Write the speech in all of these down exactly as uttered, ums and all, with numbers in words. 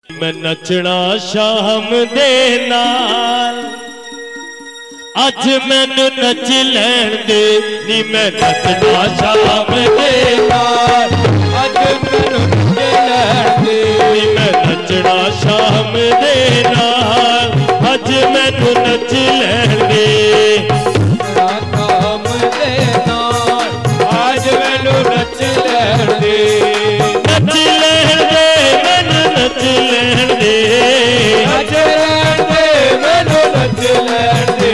मैं नचना शाम दे नाल अज मैनू नच लैण दे नी मैं नचना शाम दे नाल अज मैनू नच लैण दे नी मैं नचना शाम दे नाल अज मैनू नच लैण दे शाम दे नाल अज मैनू नच लैण दे नच लैण दे मैनू नच लैण दे नच लैण दे मैनू नच लैण दे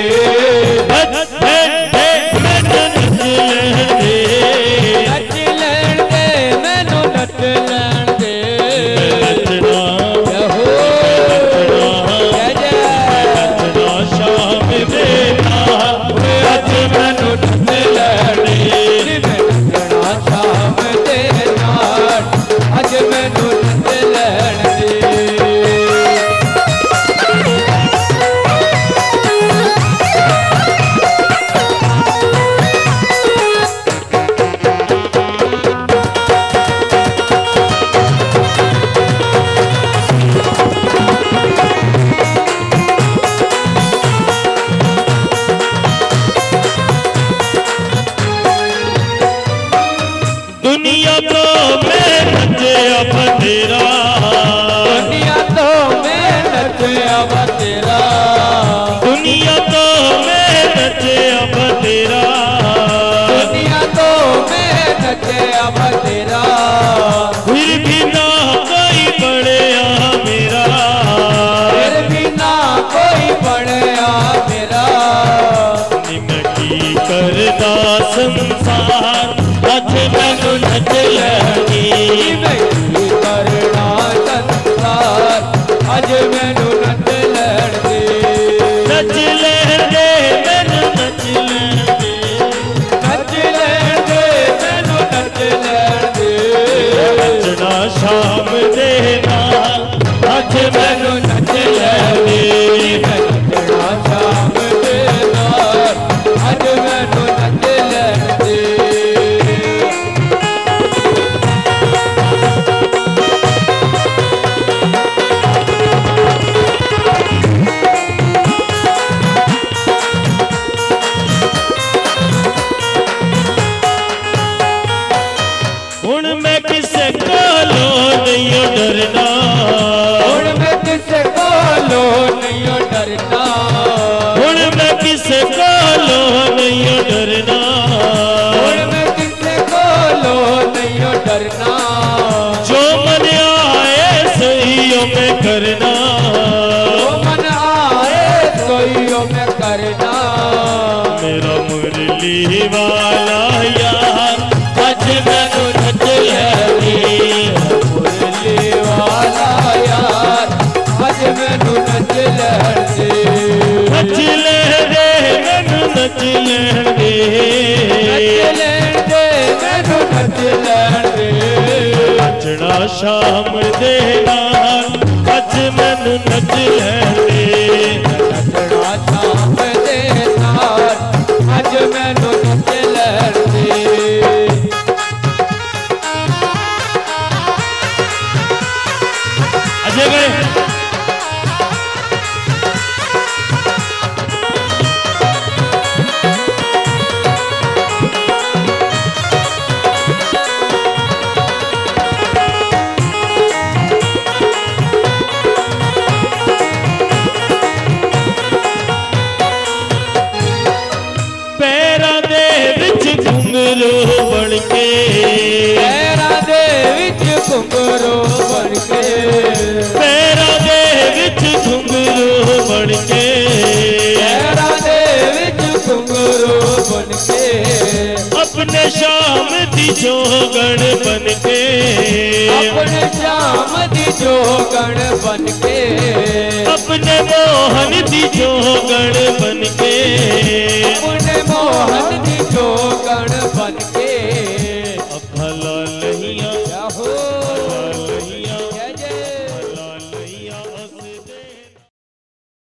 दुनिया तो मैं नचे अब तेरा दुनिया तो मैं नचे अब तेरा दुनिया तो मैं नचे अब तेरा दुनिया तो मैं नचे अब तेरा फिर भी ना कोई बढ़िया मेरा फिर भी ना कोई बढ़िया मेरा मैं की करदा संसार अज मैनू नच लैणी मैं की करना संसार अज मैनू नच लैण दे नच लैण दे मैनू नच लैण दे नच लैण दे मैनू नच लैण दे नचना शाम दे नाल अज मैनू नच लैण दे नचना शाम दे नाल अज मैनू नच लैण दे हुण मैं किसे कोलों नहीं डरना हुण मैं किसे कोलों नहीं डरना हुण मैं किसे कोलों नहीं डरना हुण मैं किसे कोलों नहीं डरना जो मन आए सही मैं करना जो मन आए सही मैं करना मेरा मुरली वाला यार अज मैनू नच लैणी मुरली वाला यार अज मैनू नच लैण दे नच लैण दे मैनू नच लैण दे नच लैण दे मैनू नच लैण दे नचना शाम दे नाल अज मैनू नच लैण दे नचना शाम दे नाल अज मैनू नच लैण दे अजय गए पैरां दे विच घुंघरू बन के पैरां दे विच घुंघरू बन के पैरां दे विच घुंघरू बन के पैरां दे विच घुंघरू बन के अपने शाम दी जोगण बन के अपने शाम दी जोगण बन के अपने मोहन दी जोगण बन के